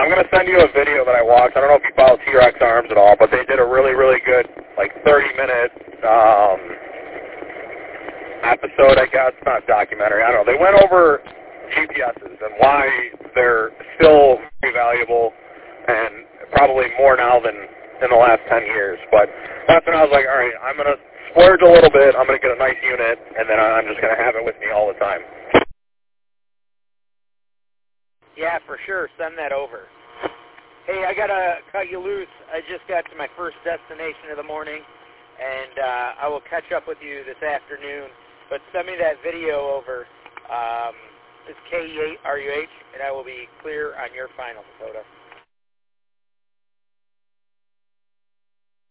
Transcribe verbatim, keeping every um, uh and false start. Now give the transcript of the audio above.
I'm going to send you a video that I watched. I don't know if you follow T-Rex Arms at all, but they did a really, really good, like, thirty-minute um, episode, I guess. Not documentary. I don't know. They went over G P S's and why they're still very valuable and probably more now than in the last ten years. But that's when I was like, all right, I'm going to splurge a little bit. I'm going to get a nice unit, and then I'm just going to have it with me all the time. Yeah, for sure. Send that over. Hey, I got to cut you loose. I just got to my first destination of the morning, and uh, I will catch up with you this afternoon. But send me that video over. Um, it's K E eight R U H, and I will be clear on your final, Dakota.